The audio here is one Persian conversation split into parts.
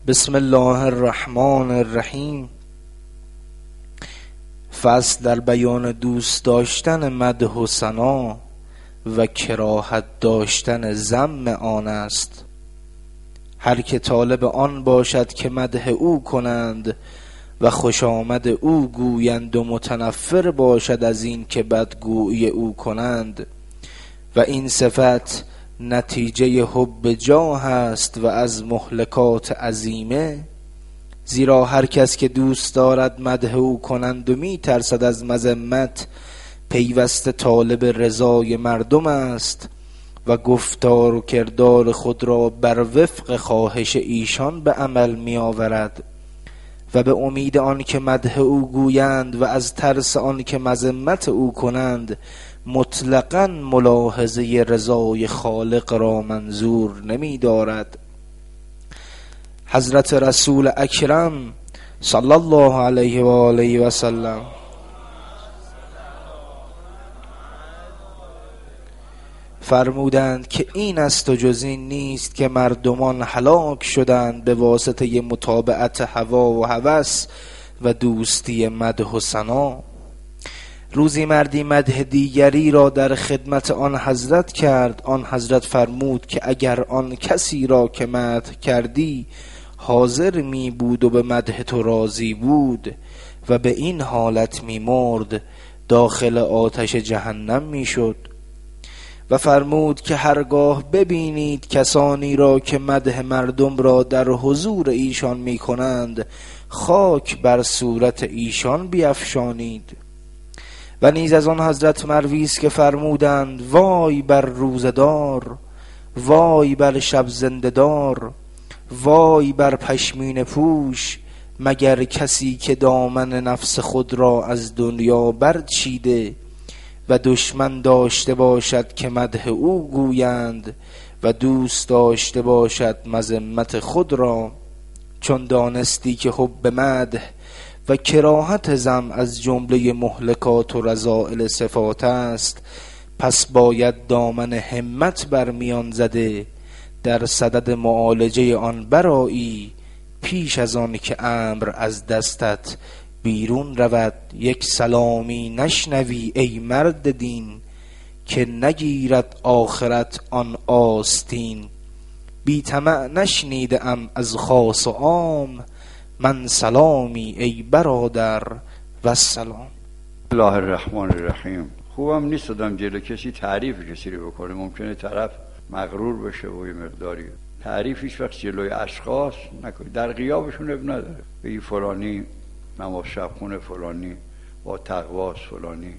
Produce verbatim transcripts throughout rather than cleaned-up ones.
بسم الله الرحمن الرحیم. فصل در بیان دوست داشتن مدح و ثنا و کراهت داشتن ذم آن است. هر که طالب آن باشد که مدح او کنند و خوش آمد او گویند و متنفر باشد از این که بدگویی او کنند، و این صفت نتیجه حب جاه است و از مهلکات عظیمه. زیرا هر کس که دوست دارد مدح او کنند و می ترسد از مذمت، پیوسته طالب رضای مردم است و گفتار و کردار خود را بر وفق خواهش ایشان به عمل می آورد و به امید آن که مدح او گویند و از ترس آن که مذمت او کنند مطلقاً ملاحظه رضای خالق را منظور نمی دارد. حضرت رسول اکرم صلی الله علیه و آله و سلم فرمودند که این است و جز این نیست که مردمان هلاک شدند به واسطه متابعت هوا و هوس و دوستی مدح و ثنا. روزی مردی مدح دیگری را در خدمت آن حضرت کرد. آن حضرت فرمود که اگر آن کسی را که مدح کردی حاضر می بود و به مدح تو راضی بود و به این حالت می مرد، داخل آتش جهنم می شد. و فرمود که هرگاه ببینید کسانی را که مدح مردم را در حضور ایشان می کنند، خاک بر صورت ایشان بیفشانید. و نیز از آن حضرت مروی است که فرمودند وای بر روزدار، وای بر شب زنده‌دار، وای بر پشمین پوش، مگر کسی که دامن نفس خود را از دنیا برچیده و دشمن داشته باشد که مدح او گویند و دوست داشته باشد مذمت خود را. چون دانستی که حب مدح و کراهت ذم از جمله مهلکات و رذائل صفات است، پس باید دامن همت بر میان زده در صدد معالجه آن برایی، پیش از آن که امر از دستت بیرون رود. یک سلامی نشنوی ای مرد دین، که نگیرد آخرت آن آستین. بی طمع نشنیده ام از خاص و عام، من سلامی ای برادر و سلام. بسم الله الرحمن الرحیم. خوبم نیست آدم جلو کسی تعریف کسی رو بکنه، ممکنه طرف مغرور بشه و یه مقداری تعریف هیچ وقت جلوی اشخاص نکنی، در غیابشون اب نداره. بگی فلانی نماز شب خونه، فلانی با تقواست، فلانی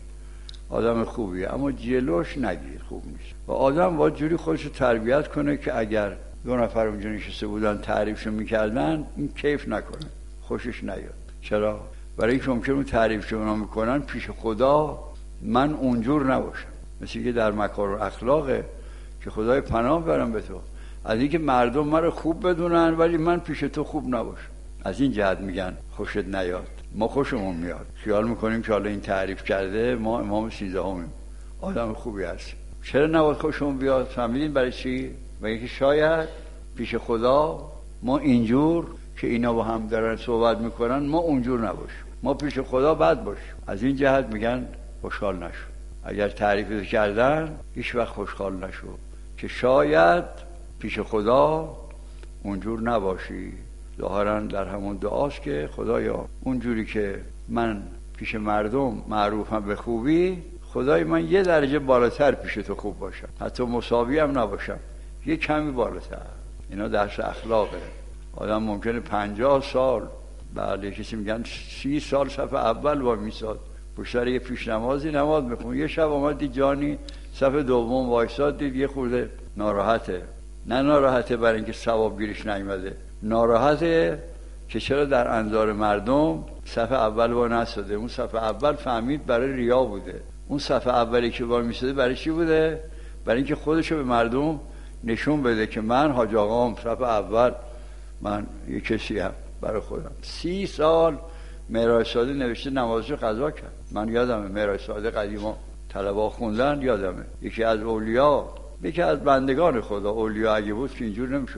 آدم خوبیه، اما جلوش نگیر، خوب نیست. و آدم باید جوری خودش رو تربیت کنه که اگر دو نفر اونجا نشسته بودن تعریفشو میکردن این کیف نکنه، خوشش نیاد. چرا؟ برای اینکه ممکنه اون تعریفشو اونا میکنن پیش خدا من اونجور نباشم. مثل که در مکارم اخلاقه که خدای پناه برم به تو از اینکه مردم من خوب بدونن ولی من پیش تو خوب نباشم. از این جهت میگن خوشت نیاد. ما خوشمون میاد، خیال میکنیم که حالا این تعریف کرده ما امام سیزدهمیم، آدم خوبی هست. چرا نباید خوشمون بیاد؟ فهمیدین برای چی؟ برای که شاید پیش خدا ما اینجور که اینا با هم دارن صحبت میکنن ما اونجور نباشیم، ما پیش خدا بد باشیم. از این جهت میگن خوشحال نشو. اگر تعریف کردن هیچ وقت خوشحال نشو که شاید پیش خدا اونجور نباشی. ظاهرا در همون دعاست که خدایا اونجوری که من پیش مردم معروفم به خوبی، خدای من یه درجه بالاتر پیش تو خوب باشم، حتی مساوی هم نباشم، یه کمی بالاتر. اینا درس اخلاقه. آدم ممکنه پنجاه سال بله کسی میگن سی سال صف اول با میساد پشت سر یه پیش نمازی نماز میخون، یه شب آمد دید جانی صف دوم وایساد، دید یه خورده ناراحته. نه ناراحته برای اینکه ثواب گیرش نیومده، ناراحته که چرا در انظار مردم صف اول با نساده. اون صف اول فهمید برای ریا بوده. اون صف اولی که با میساده برای چی بوده؟ برای اینکه خودشو به مردم نشون بده که من حاج آقام صف اول، من یه کسی هم برای خودم. سی سال مهرای ساده نوشته نمازشو قضا کرد. من یادمه مهرای ساده قدیما طلبا خوندن، یادمه یکی از اولیا، یکی از بندگان خدا، اولیا اگه بود که اینجور نمیشد،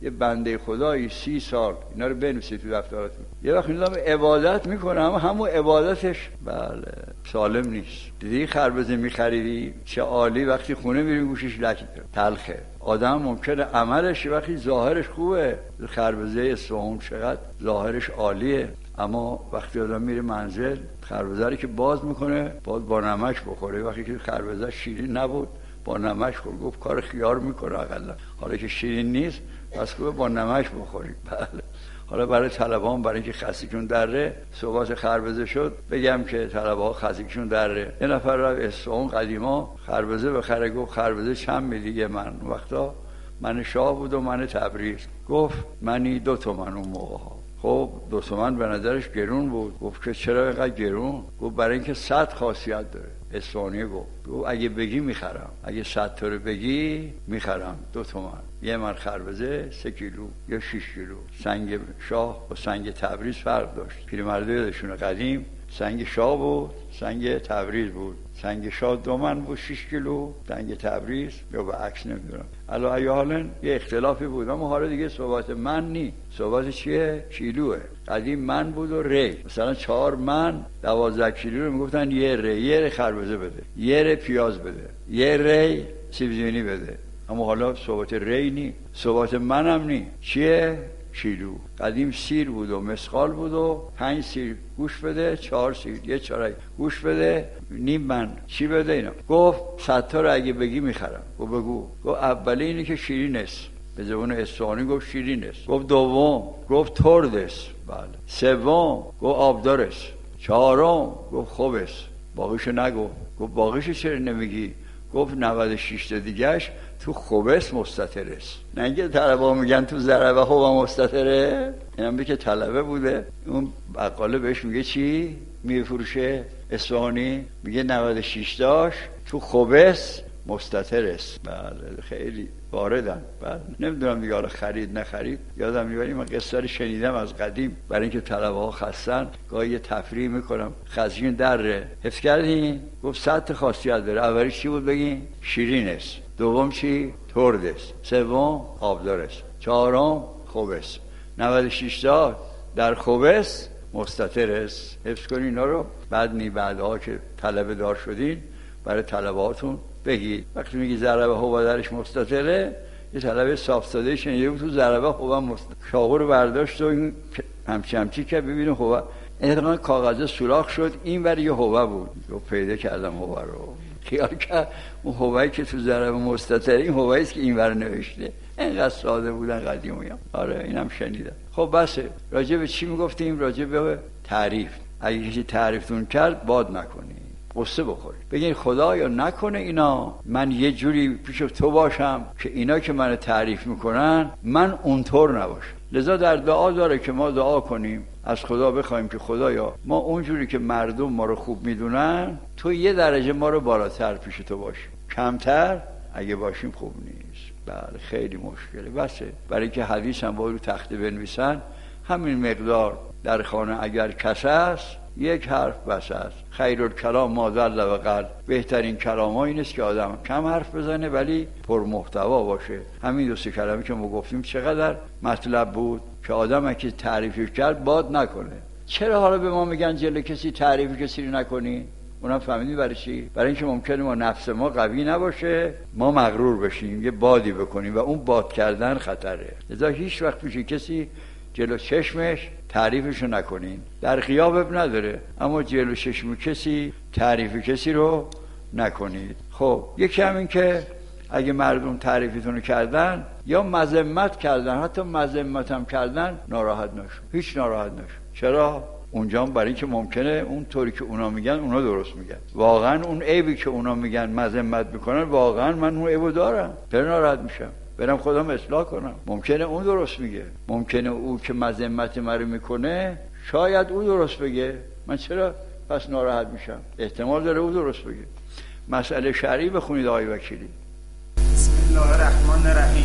یه بنده خدایی سی سال اینا رو بنویسید تو دفتراتون، یه وقت اینا عبادت میکنه اما همون عبادتش بله سالم نیست. دیدی خربزه میخریدی چه عالی، وقتی خونه میری گوشش لک تلخه. آدم ممکنه عملش وقتی ظاهرش خوبه، خربزه اصفهان چقدر ظاهرش عالیه، اما وقتی آدم میره منزل خربزه رو که باز میکنه باز با نمک بخوره. وقتی که خربزه شیرین نبود با نمک خورد، گفت کار خیار میکنه اقلا، حالا که شیرین نیست پس گفت با نمک بخورید. بله. حالا برای طلبان برای اینکه خستگیشون دره صحبت خربزه شد، بگم که طلبها خستگیشون دره. یه نفر رفت اصفهان قدیما خربزه بخره، گفت خربزه چند میدی؟ من وقتا من شاه بود و من تبریز. گفت منی دو تومن اون موقع ها. خب دو تومن به نظرش گرون بود. گفت که چرا اینقدر گرون؟ گفت برای اینکه صد خاصیت داره. اصفهانی گفت گفت اگه بگی میخرم، اگه صد تا رو بگی میخرم دو تومن. یه من خربزه سه کیلو یا شش کیلو. سنگ شاه و سنگ تبریز فرق داشت. پیرمرده یادشونه قدیم سنگ شاه بود سنگ تبریز بود. سنگ شاه دو من بود شش کیلو، سنگ تبریز یا به عکس نمیدونم. علا ای حالا یه اختلافی بود، اما حالا دیگه صحبت من نی، صحبت چیه؟ کیلوه. قدیم من بود و ری، مثلا چهار من دوازده کیلو رو میگفتن یه ری. یه ری خربزه بده، یه ری پیاز بده، یه ری سیب زمینی بده. اما حالا صحبت ری نی، صحبت منم نی. چیه؟ کیلو. قدیم سیر بود و مسقال بود و پنج سیر گوش بده، چهار سیر یه چهارک گوش بده، نیم من چی بده اینا. گفت صد تا رو اگه بگی میخرم. گفت بگو. گفت اولی اینه که شیرین است، به زبان اصفهانی گفت شیرین است. گفت دوم گفت ترد است. بله. سوم گفت آبدار است. چهارم گفت خوب است. باقیشو نگو. گفت باقیشو چرا نمیگی؟ گفت نود و شش تا دیگهش تو خوبس مستتر است. نه اینکه طلبه میگن تو ضربه خوبه مستتره، اینم بگه طلبه بوده. اون بقاله بهش میگه چی میفروشه اصفهانی؟ میگه نود و شش تاش تو خوبس مستتر است. بله خیلی واردن. بله نمیدونم دیگه حالا خرید نخرید یادم میبریم. من قصه رو شنیدم از قدیم، برای اینکه طلبه ها خستن گاهی یه تفریح میکنم. خزین دره حفظ کردین؟ گفت صد تا خاصیت داره. اولیش چی بود بگین؟ شیرین است. دوم چی؟ ترد است. سوم آبدار است. چهارم خوب است. نود و شش تا در خوب است مستتر است. حفظ کنین اینا رو. بعد نی بعدها که طلبه دار شدین برای طلباتون بگید. وقتی میگی ضربه هوا درش مستتره، یه طلبه صاف ساده شنیده بود تو ضربه هوا مستتر. شاغو رو برداشت و این همچی همچی که ببینه هوا، اینقدر کاغذ سوراخ شد این ور یه هوا بود. رو پیدا کردم هوا رو، خیال کرد اون هوایی که تو ضربه مستتره این هوایی است که این ور نوشته. اینقدر ساده بودن قدیمی‌ها. آره اینم شنیدم. خب بسه. راجع به چی میگفتیم؟ راجع به تعریف. اگه کسی تعریفتون کرد باد نکنی، قصه بخوری، بگین خدایا نکنه اینا من یه جوری پیش تو باشم که اینا که منو تعریف میکنن من اونطور نباشم. لذا در دعا داره که ما دعا کنیم از خدا بخوایم که خدایا ما اونجوری که مردم ما رو خوب میدونن تو یه درجه ما رو بالاتر پیش تو باشیم، کمتر اگه باشیم خوب نیست. بله خیلی مشکله. بسه. برای که حدیث هم باید رو تخته بنویسن همین مقدار در خانه اگر کس است یک حرف بس است. خیرالکلام ما ضل و قل. بهترین کلام ها این است که آدم کم حرف بزنه ولی پر محتوا باشه. همین دو سه کلمه که ما گفتیم چقدر مطلب بود که آدم اگه تعریف کرد باد نکنه. چرا حالا به ما میگن جلوی کسی تعریف کسی رو نکنی؟ اونم فهمیدی برای چی؟ برای اینکه ممکنه ما نفس ما قوی نباشه، ما مغرور بشیم، یه بادی بکنیم و اون باد کردن خطره. لذا هیچ وقت پیش کسی جلو چشمش تعریفشو نکنین. در غیاب نداره، اما جلو چشم کسی تعریف کسی رو نکنید. خب یکی همین که اگه مردم تعریفتون کردن یا مذمت کردن، حتی مذمت هم کردن، ناراحت نشو، هیچ ناراحت نشو. چرا؟ اونجا برای اینکه ممکنه اون طوری که اونا میگن اونا درست میگن. واقعا اون عیبی که اونا میگن مذمت میکنن واقعا من اون عیبو دارم، چرا ناراحت میشم؟ برم خودم اصلاح کنم. ممکنه اون درست میگه، ممکنه او که مذمت مرا میکنه شاید او درست بگه، من چرا پس ناراحت میشم؟ احتمال داره او درست بگه. مسئله شرعی بخونید آقای وکیلی. بسم الله الرحمن الرحیم.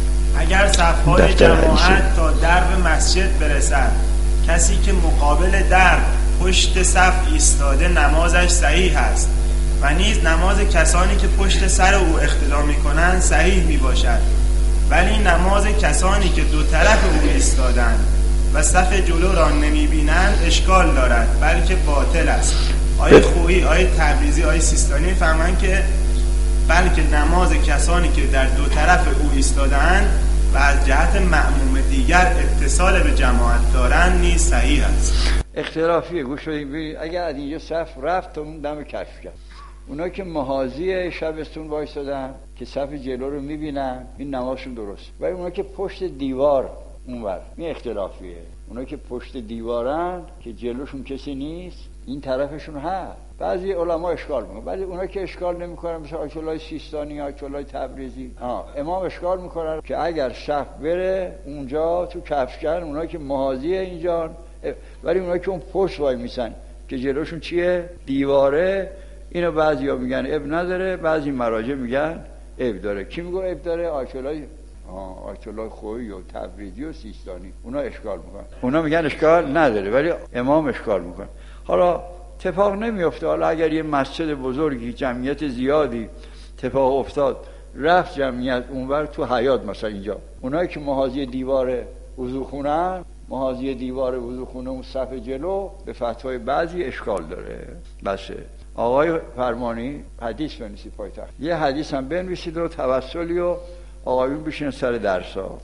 اگر صفهای جماعت تا درب مسجد برسد، کسی که مقابل در پشت صف ایستاده نمازش صحیح است و نیز نماز کسانی که پشت سر او اختلا می‌کنند صحیح می‌باشد. ولی نماز کسانی که دو طرف او ایستادند و صف جلو را نمیبینند اشکال دارد بلکه باطل است. آیه خویی، آیه تبریزی، آیه سیستانی فهمن که بلکه نماز کسانی که در دو طرف او ایستادند و از جهت مأموم دیگر اتصال به جماعت دارند نیز صحیح است. اختلافیه. گوش بدید، اگر از اینجا صف رفت اون دم کشف کرد، اونا که محاذی شبستون وایسادن که صف جلو رو میبینن این نمازشون درست، ولی اونا که پشت دیوار اونور این اختلافیه. اونا که پشت دیوارن که جلوشون کسی نیست این طرفشون هست. بعضی علما اشکال میکنن، بعضی اونا که اشکال نمیکنن مثل آیت الله سیستانی، آیت الله تبریزی، ها امام اشکال میکنن که اگر صف بره اونجا تو کفشگر، اونا که محاذی اینجا، ولی اونا که اون پشت وای میسن که جلوشون چیه؟ دیواره. اینو بعضیا میگن اب نداره، بعضی مراجع میگن اب داره. کی میگه اب داره؟ آیت الله آیت الله خویی و تبریزی و سیستانی. اونا اشکال میکنن، اونا میگن اشکال نداره، ولی امام اشکال میکنه. حالا اتفاق نمیفته. حالا اگر یه مسجد بزرگی جمعیت زیادی اتفاق افتاد رفت جمعیت اونور تو حیاط مثلا اینجا، اونایی که محاذی دیوار وضو خونن، محاذی دیوار وضو خونه اون صف جلو به فتوای بعضی اشکال داره. بسه آقای فرمانی حدیث بنویسید پایتخت، یه حدیث هم بنویسید و توسلی و آقایون بشین سر درسا.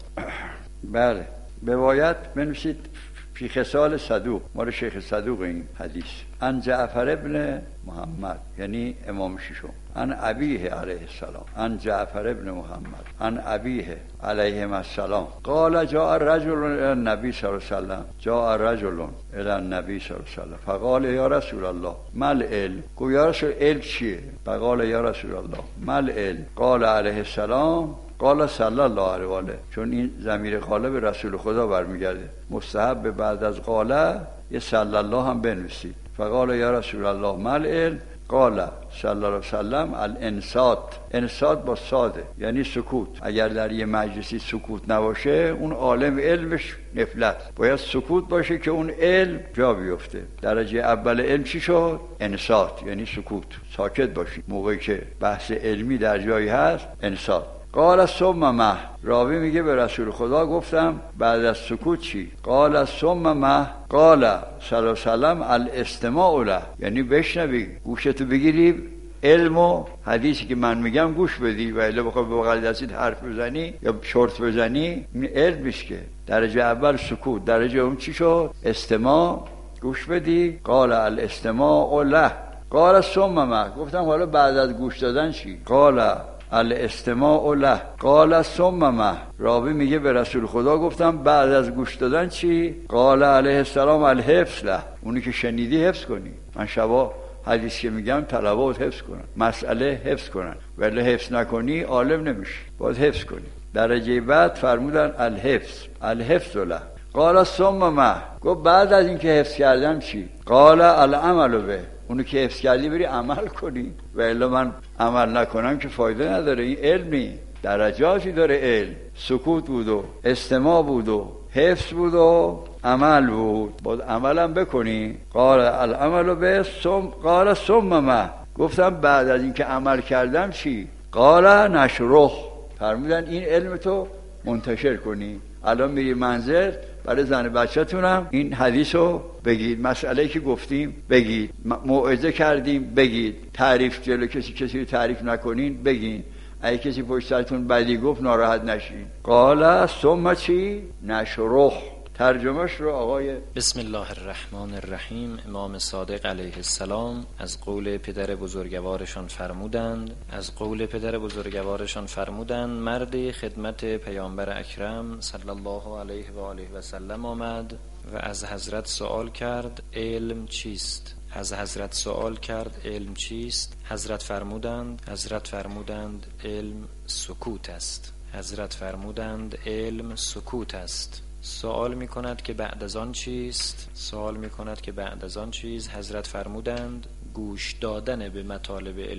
بله بباید بنویسید فی خصال صدوق، مال شیخ صدوق این حدیث. ان جعفر ابن محمد یعنی امام ششم، ان ابیه علیه السلام، ان جعفر ابن محمد، ان ابیه علیه السلام قال جاء الرجل الى النبی صلی الله علیه وسلم، جاء الرجل الى النبی صلی الله علیه وسلم فقال یا رسول الله مل علم. گفت یا رسول علم چیه؟ فقال یا رسول الله مل علم. قال علیه السلام قال صلی الله علیه و آله، چون این ضمیر قال به رسول خدا برمیگرده، مستحب بعد از قال یه صلی الله هم بنویسید. فقال یا رسول الله مل علم. قال صلی الله علیه و سلم الانصات، انصات با صاده یعنی سکوت. اگر در یه مجلسی سکوت نباشه اون عالم علمش نفلت، باید سکوت باشه که اون علم جا بیفته. درجه اول علم چی شد؟ انصات یعنی سکوت، ساکت باشی موقعی که بحث علمی در جایی هست. انصات. قال ثم ما، راوی میگه به رسول خدا گفتم بعد از سکوت چی؟ قال ثم ما قال صلی الله علیه و سلم الاستماع له، یعنی بشنوی، گوشتو بگیری، علم و حدیثی که من میگم گوش بدی، و الا بخوای با بغل دستت حرف بزنی یا شورت بزنی این علم میشه. درجه اول سکوت، درجه اون چی شد؟ استماع، گوش بدی. قال الاستماع له. قال ثم ما، گفتم حالا بعد از گوش دادن چی؟ قال الاستماع له. قال ثم ما، راوی میگه به رسول خدا گفتم بعد از گوش دادن چی؟ قال علیه السلام الحفظ له، اونی که شنیدی حفظ کنی. من شبا حدیث که میگم طلبات حفظ کنن، مسئله حفظ کنن، ولی حفظ نکنی عالم نمیشی، باید حفظ کنی. درجه بعد فرمودن الحفظ، الحفظ له. قال ثم ما، گفت بعد از این که حفظ کردم چی؟ قال العمل به، اونو که حفظ کردی بری عمل کنی، و الا من عمل نکنم که فایده نداره. این علمی درجاتی داره. علم سکوت بود و استماع بود و حفظ بود و عمل بود، باید عملم بکنی. قال العمل به ثم قال ثم ما، گفتم بعد از این که عمل کردم چی؟ قال نشره، فرمودن این علم تو منتشر کنی. الان میری منزل برای زن بچه‌تونم این حدیثو بگید، مسئله که گفتیم بگید، موعظه کردیم بگید، تعریف جلو کسی کسی رو تعریف نکنین بگین، اگه کسی پشت سرتون بدی گفت ناراحت نشین. قال ثم چی؟ نشره. ترجمهش رو آقای بسم الله الرحمن الرحیم امام صادق علیه السلام از قول پدر بزرگوارشان فرمودند از قول پدر بزرگوارشان فرمودند مرد خدمت پیامبر اکرم صلی الله علیه و آله و سلم آمد و از حضرت سوال کرد علم چیست؟ از حضرت سوال کرد علم چیست؟ حضرت فرمودند حضرت فرمودند علم سکوت است. حضرت فرمودند علم سکوت است. سوال می کند که بعد از آن چیست؟ سوال می کند که بعد از آن چیز؟ حضرت فرمودند گوش دادن به مطالب علمی.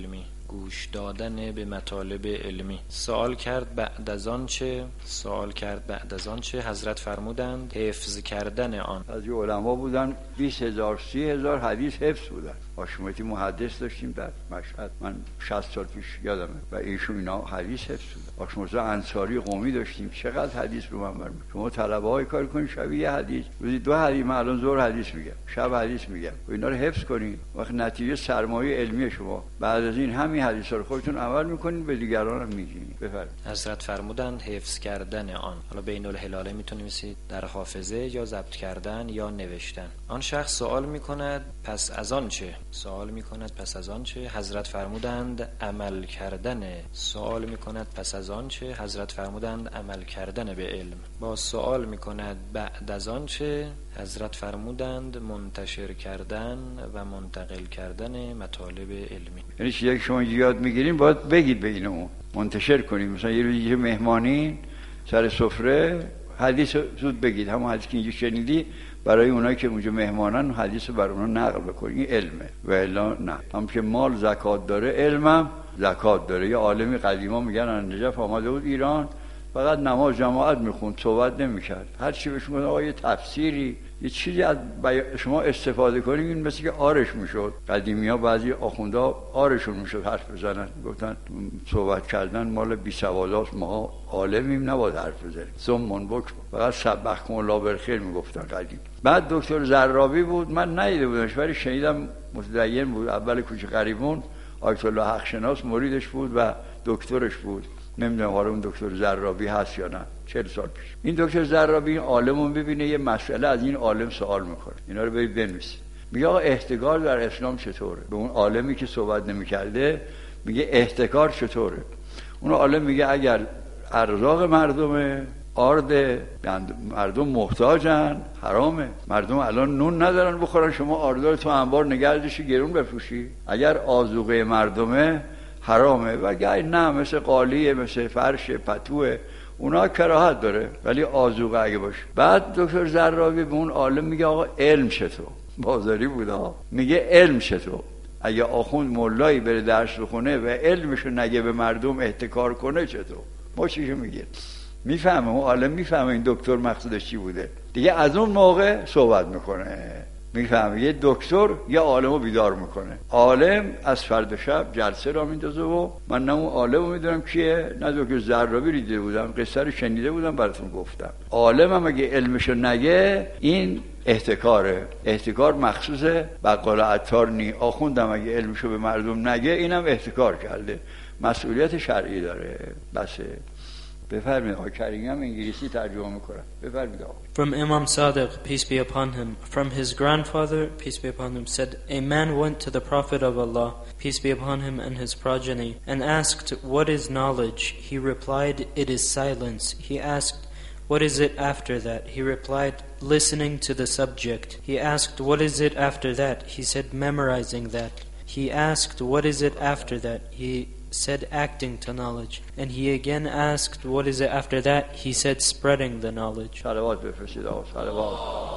گوش دادن به مطالب علمی. سوال کرد بعد از آن چه سوال کرد بعد از آن چه حضرت فرمودند حفظ کردن آن. از یه علما بودن بیست هزار سی هزار حدیث حفظ بودن. آشمتی محدث داشتیم در مشهد، من شصت سال پیش یادمه، و ایشون اینا حدیث حفظ بودن. آشمتی انصاری قومی داشتیم، چقدر حدیث رو من برمی. شما طلبه های کار کنید شبیه حدیث روزی دو حدیث، من الان ظهر حدیث میگم، شب حدیث میگم، و اینا رو حفظ کنید. وقت نتیجه سرمایه علمی شما بعد از این همین حدیثا رو خودتون عمل میکنید، به دیگران هم میگید. بفرمایید. حضرت فرمودند حفظ کردن آن. حالا بین الهلاله میتونید در حافظه یا ضبط کردن یا نوشتن. آن شخص سوال میکند پس از آن چه سوال میکند پس از آن چه حضرت فرمودند عمل کردن. سوال میکند پس از آن چه حضرت فرمودند عمل کردن به علم. با سوال میکند بعد از آن چه حضرت فرمودند منتشر کردن و منتقل کردن مطالب علمی. یعنی چیزی که شما یاد میگیرین باید بگید به اینو، منتشر کنید. مثلا یه روزی مهمانی سر سفره حدیث زود بگید، همون حدیث که اینجا شنیدی برای اونایی که اونجا مهمانن حدیث رو برای اونا نقل بکنید. این علمه و الا نه. هم که مال زکات داره، علمم زکات داره. یه عالمی قدیما میگن از نجف آمده بود ایران، فقط نماز جماعت میخوند، صحبت نمیکرد. هر چی بهش میگن آقا یه تفسیری یه چیزی از شما استفاده کنید، این مثل که آرش میشد. قدیمی‌ها بعضی آخوندا آرشون میشد حرف بزنن، گفتن صحبت کردن مال بی سواداست، ما عالمیم نباید حرف بزنیم. سمون بک فقط سبحکم الله بالخیر میگفتن قدیم. بعد دکتر زرابی بود، من ندیده بودمش ولی شنیدم متدین بود، اول کوچه غریبون آیت الله حق شناس مریدش بود و دکترش بود. نمیدونم حالا اون دکتر زرابی هست یا نه، چهل سال پیش. این دکتر زرابی این عالمو میبینه یه مسئله از این عالم سوال میکنه، اینا رو برید بنویسید. میگه آقا احتکار در اسلام چطوره؟ به اون عالمی که صحبت نمیکرده میگه احتکار چطوره. اون عالم میگه اگر ارزاق مردمه، آرد مردم محتاجن، حرامه. مردم الان نون ندارن بخورن، شما آردار تو انبار نگردشی گرون بفروشی. اگر آذوقه مردمه حرامه، و اگر نه مثل قالیه، مثل فرش، پتوه، اونا کراهت داره، ولی آذوقه اگه باشه. بعد دکتر زرابی به اون عالم میگه آقا علم چطور؟ بازاری بوده، میگه علم چطور؟ اگه آخوند مولایی بره درس بخونه و علمشو نگه به مردم احتکار کنه چطور؟ ما چیشو میگه میفهمه، اون عالم میفهمه این دکتر مقصودش چی بوده دیگه. از اون موقع صحبت میکنه، میفهمه. یه دکتر یه عالمو بیدار میکنه. عالم از فرد شب جلسه را میندازه و من نه اون عالمو میدونم کیه، نه دکتر زرابی رو دیده بودم، قصه رو شنیده بودم براتون گفتم. عالم هم اگه علمشو نگه این احتکاره. احتکار مخصوص بقال عطار نی. آخوندم اگه علمشو به مردم نگه اینم احتکار کرده، مسئولیت شرعی داره. بسه. بفرمایید. آقای کریمی هم انگلیسی ترجمه میکنه. بفرمایید. From Imam Sadiq, peace be upon him, from his grandfather, peace be upon him, said, a man went to the Prophet of Allah, peace be upon him and his progeny, and asked, what is knowledge? He replied, it is silence. He asked, what is it after that? He replied, listening to the subject. He asked, what is it after that? He said, memorizing that. He asked, what is it after that? He said, acting to knowledge. And he again asked, what is it after that? He said, spreading the knowledge. صلوات بفرستید آقا، صلوات.